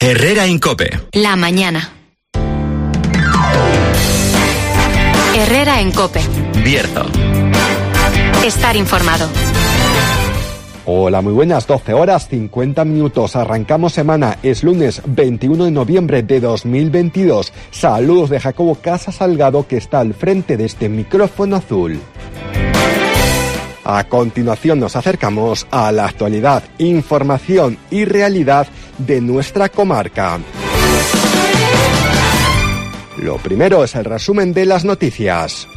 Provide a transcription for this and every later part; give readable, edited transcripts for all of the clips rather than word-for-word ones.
Herrera en COPE. La mañana. Herrera en COPE. Bierzo. Estar informado. Hola, muy buenas, 12 horas 50 minutos. Arrancamos semana, es lunes 21 de noviembre de 2022. Saludos de Jacobo Casa Salgado, que está al frente de este micrófono azul. A continuación nos acercamos a la actualidad, información y realidad de nuestra comarca. Lo primero es el resumen de las noticias.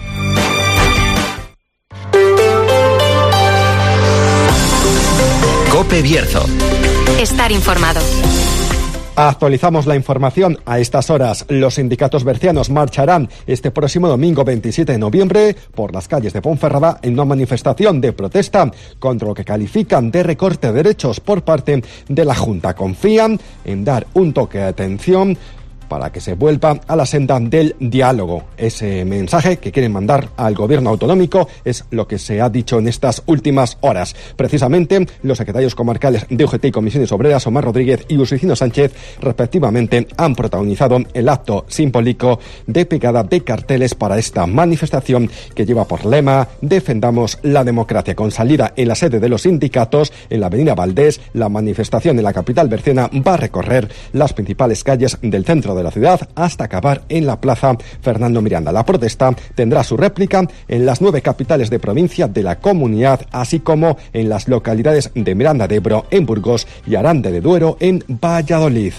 COPE Bierzo. Estar informado. Actualizamos la información a estas horas. Los sindicatos bercianos marcharán este próximo domingo 27 de noviembre por las calles de Ponferrada en una manifestación de protesta contra lo que califican de recorte de derechos por parte de la Junta. Confían en dar un toque de atención para que se vuelva a la senda del diálogo. Ese mensaje que quieren mandar al gobierno autonómico es lo que se ha dicho en estas últimas horas. Precisamente, los secretarios comarcales de UGT y Comisiones Obreras, Omar Rodríguez y Usicino Sánchez, respectivamente, han protagonizado el acto simbólico de pegada de carteles para esta manifestación que lleva por lema "Defendamos la democracia", con salida en la sede de los sindicatos en la avenida Valdés. La manifestación en la capital berciana va a recorrer las principales calles del centro de la ciudad hasta acabar en la plaza Fernando Miranda. La protesta tendrá su réplica en las 9 capitales de provincia de la comunidad, así como en las localidades de Miranda de Ebro en Burgos y Aranda de Duero en Valladolid.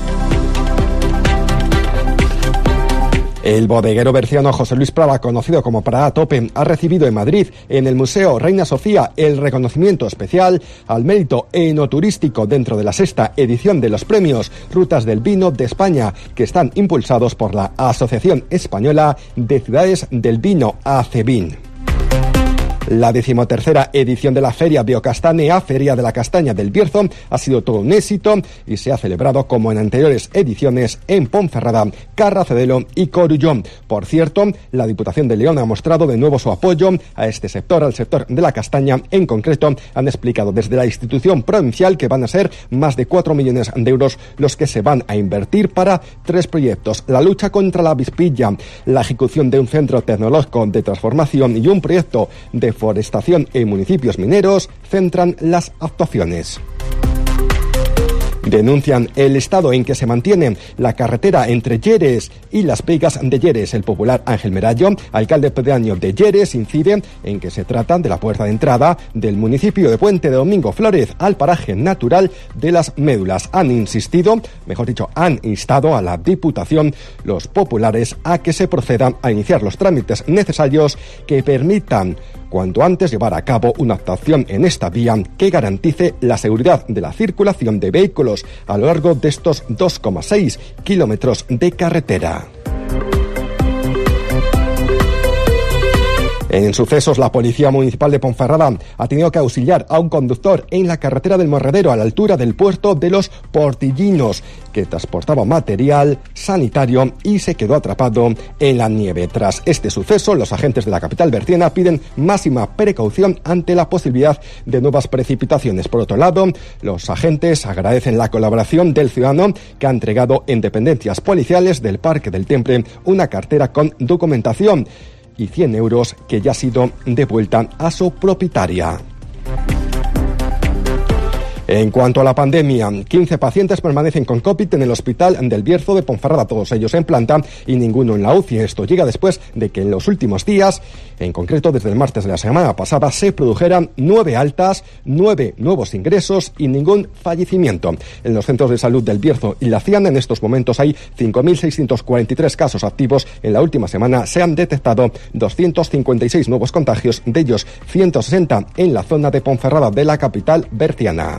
El bodeguero berciano José Luis Prada, conocido como Prada Tope, ha recibido en Madrid, en el Museo Reina Sofía, el reconocimiento especial al mérito enoturístico dentro de la 6ª edición de los premios Rutas del Vino de España, que están impulsados por la Asociación Española de Ciudades del Vino, ACEVIN. La 13ª edición de la Feria Biocastanea, Feria de la Castaña del Bierzo, ha sido todo un éxito y se ha celebrado como en anteriores ediciones en Ponferrada, Carracedelo y Corullón. Por cierto, la Diputación de León ha mostrado de nuevo su apoyo a este sector, al sector de la castaña. En concreto, han explicado desde la institución provincial que van a ser más de 4 millones de euros los que se van a invertir para 3 proyectos: la lucha contra la avispilla, la ejecución de un centro tecnológico de transformación y un proyecto de forestación en municipios mineros. Centran las actuaciones. Denuncian el estado en que se mantiene la carretera entre Lleres y Las Vegas de Lleres. El popular Ángel Merallo, alcalde pedáneo de Lleres, incide en que se trata de la puerta de entrada del municipio de Puente de Domingo Flórez al paraje natural de las Médulas. Han instado a la Diputación, los populares, a que se procedan a iniciar los trámites necesarios que permitan cuanto antes llevar a cabo una actuación en esta vía que garantice la seguridad de la circulación de vehículos a lo largo de estos 2,6 kilómetros de carretera. En sucesos, la Policía Municipal de Ponferrada ha tenido que auxiliar a un conductor en la carretera del Morredero a la altura del puerto de Los Portillinos, que transportaba material sanitario y se quedó atrapado en la nieve. Tras este suceso, los agentes de la capital berciana piden máxima precaución ante la posibilidad de nuevas precipitaciones. Por otro lado, los agentes agradecen la colaboración del ciudadano que ha entregado en dependencias policiales del Parque del Temple una cartera con documentación y 100 euros que ya ha sido devuelta a su propietaria. En cuanto a la pandemia, 15 pacientes permanecen con COVID en el Hospital del Bierzo de Ponferrada, todos ellos en planta y ninguno en la UCI. Esto llega después de que en los últimos días, en concreto desde el martes de la semana pasada, se produjeran 9 altas, 9 nuevos ingresos y ningún fallecimiento. En los centros de salud del Bierzo y la Ciana, en estos momentos hay 5.643 casos activos. En la última semana se han detectado 256 nuevos contagios, de ellos 160 en la zona de Ponferrada de la capital berciana.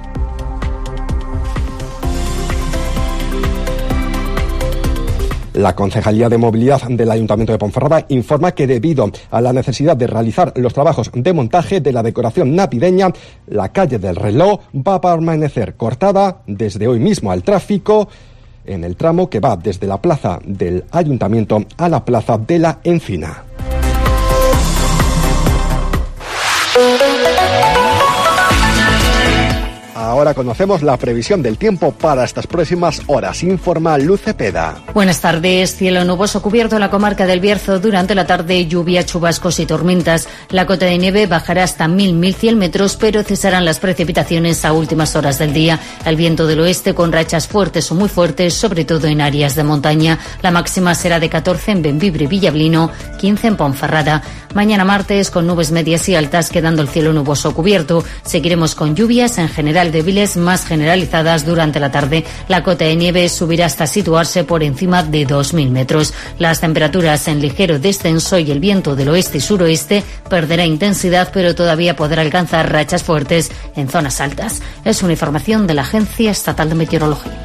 La Concejalía de Movilidad del Ayuntamiento de Ponferrada informa que debido a la necesidad de realizar los trabajos de montaje de la decoración navideña, la calle del Reloj va a permanecer cortada desde hoy mismo al tráfico en el tramo que va desde la plaza del Ayuntamiento a la plaza de la Encina. Ahora conocemos la previsión del tiempo para estas próximas horas. Informa Luz Cepeda. Buenas tardes. Cielo nuboso cubierto en la comarca del Bierzo. Durante la tarde, lluvia, chubascos y tormentas. La cota de nieve bajará hasta 1.100 metros, pero cesarán las precipitaciones a últimas horas del día. El viento del oeste con rachas fuertes o muy fuertes, sobre todo en áreas de montaña. La máxima será de 14 en Bembibre y Villablino, 15 en Ponferrada. Mañana martes, con nubes medias y altas, quedando el cielo nuboso cubierto. Seguiremos con lluvias, en general débiles, más generalizadas durante la tarde. La cota de nieve subirá hasta situarse por encima de 2.000 metros. Las temperaturas en ligero descenso y el viento del oeste y suroeste perderá intensidad, pero todavía podrá alcanzar rachas fuertes en zonas altas. Es una información de la Agencia Estatal de Meteorología.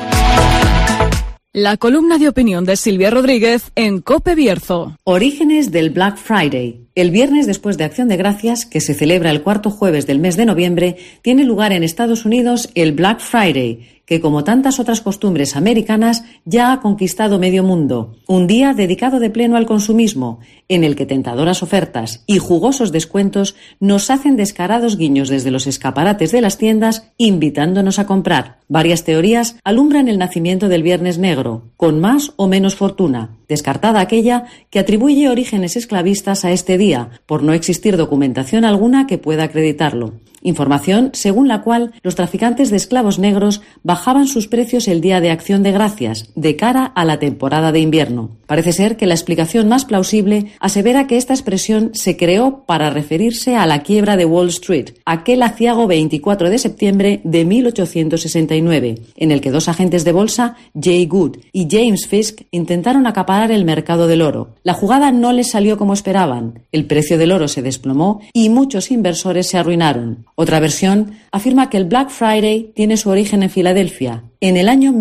La columna de opinión de Silvia Rodríguez en COPE Bierzo. Orígenes del Black Friday. El viernes después de Acción de Gracias, que se celebra el cuarto jueves del mes de noviembre, tiene lugar en Estados Unidos el Black Friday, que como tantas otras costumbres americanas ya ha conquistado medio mundo. Un día dedicado de pleno al consumismo, en el que tentadoras ofertas y jugosos descuentos nos hacen descarados guiños desde los escaparates de las tiendas invitándonos a comprar. Varias teorías alumbran el nacimiento del Viernes Negro, con más o menos fortuna, descartada aquella que atribuye orígenes esclavistas a este día, por no existir documentación alguna que pueda acreditarlo. Información según la cual los traficantes de esclavos negros bajaban sus precios el día de Acción de Gracias, de cara a la temporada de invierno. Parece ser que la explicación más plausible asevera que esta expresión se creó para referirse a la quiebra de Wall Street, aquel aciago 24 de septiembre de 1869, en el que dos agentes de bolsa, Jay Gould y James Fisk, intentaron acaparar el mercado del oro. La jugada no les salió como esperaban, el precio del oro se desplomó y muchos inversores se arruinaron. Otra versión afirma que el Black Friday tiene su origen en Filadelfia, en el año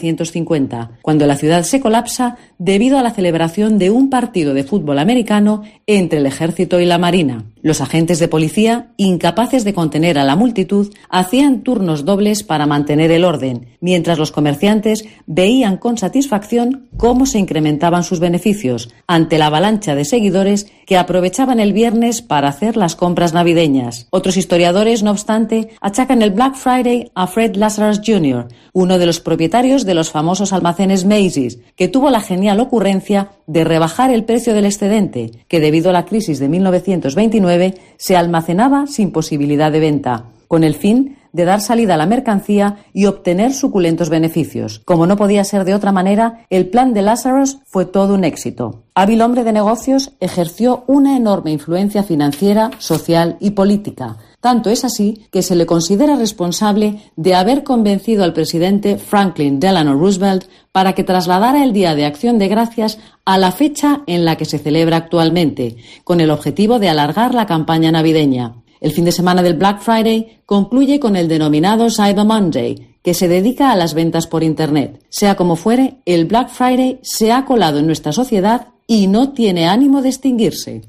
1950, cuando la ciudad se colapsa debido a la celebración de un partido de fútbol americano entre el ejército y la marina. Los agentes de policía, incapaces de contener a la multitud, hacían turnos dobles para mantener el orden, mientras los comerciantes veían con satisfacción cómo se incrementaban sus beneficios ante la avalancha de seguidores que aprovechaban el viernes para hacer las compras navideñas. Otros historiadores, no obstante, achacan el Black Friday a Fred Lazarus Jr., uno de los propietarios de los famosos almacenes Macy's, que tuvo la genial ocurrencia de rebajar el precio del excedente, que debido a la crisis de 1929 se almacenaba sin posibilidad de venta, con el fin de dar salida a la mercancía y obtener suculentos beneficios. Como no podía ser de otra manera, el plan de Lazarus fue todo un éxito. Hábil hombre de negocios, ejerció una enorme influencia financiera, social y política. Tanto es así que se le considera responsable de haber convencido al presidente Franklin Delano Roosevelt para que trasladara el Día de Acción de Gracias a la fecha en la que se celebra actualmente, con el objetivo de alargar la campaña navideña. El fin de semana del Black Friday concluye con el denominado Cyber Monday, que se dedica a las ventas por Internet. Sea como fuere, el Black Friday se ha colado en nuestra sociedad y no tiene ánimo de extinguirse.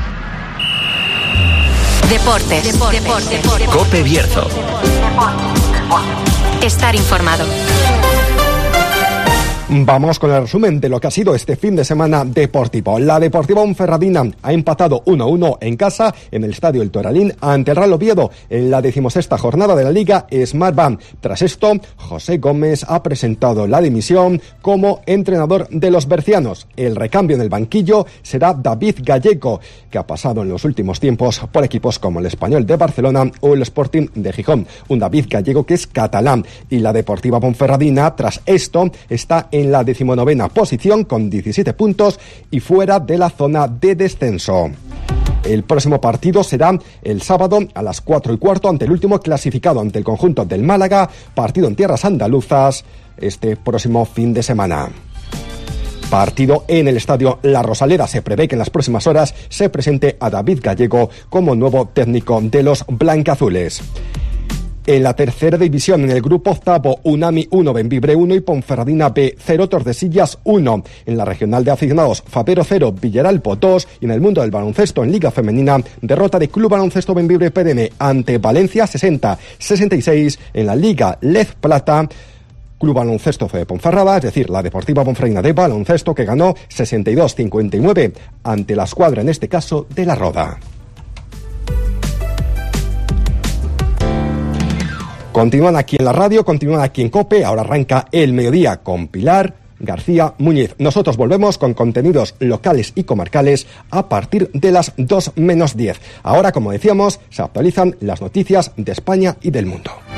Deportes. COPE Bierzo. Estar informado. Vamos con el resumen de lo que ha sido este fin de semana deportivo. La Deportiva Ponferradina ha empatado 1-1 en casa en el Estadio El Toralín ante el Real Oviedo en la 16ª jornada de la Liga Smartbank. Tras esto, José Gómez ha presentado la dimisión como entrenador de los bercianos. El recambio en el banquillo será David Gallego, que ha pasado en los últimos tiempos por equipos como el Español de Barcelona o el Sporting de Gijón. Un David Gallego que es catalán, y la Deportiva Ponferradina, tras esto, está en la 19ª posición con 17 puntos y fuera de la zona de descenso. El próximo partido será el sábado a las 4:15 ante el último clasificado, ante el conjunto del Málaga, partido en tierras andaluzas este próximo fin de semana. Partido en el Estadio La Rosaleda. Se prevé que en las próximas horas se presente a David Gallego como nuevo técnico de los blancazules. En la tercera división, en el grupo octavo, Unami 1, Bembibre 1 y Ponferradina B 0, Tordesillas 1. En la regional de aficionados, Fabero 0, Villaralbo 2. Y en el mundo del baloncesto, en Liga Femenina, derrota de Club Baloncesto Bembibre PDM ante Valencia 60-66. En la Liga Lez Plata, Club Baloncesto de Ponferrada, es decir, la Deportiva Ponferradina de baloncesto, que ganó 62-59 ante la escuadra, en este caso, de La Roda. Continúan aquí en la radio, continúan aquí en COPE. Ahora arranca el mediodía con Pilar García Muñiz. Nosotros volvemos con contenidos locales y comarcales a partir de las 2 menos 10. Ahora, como decíamos, se actualizan las noticias de España y del mundo.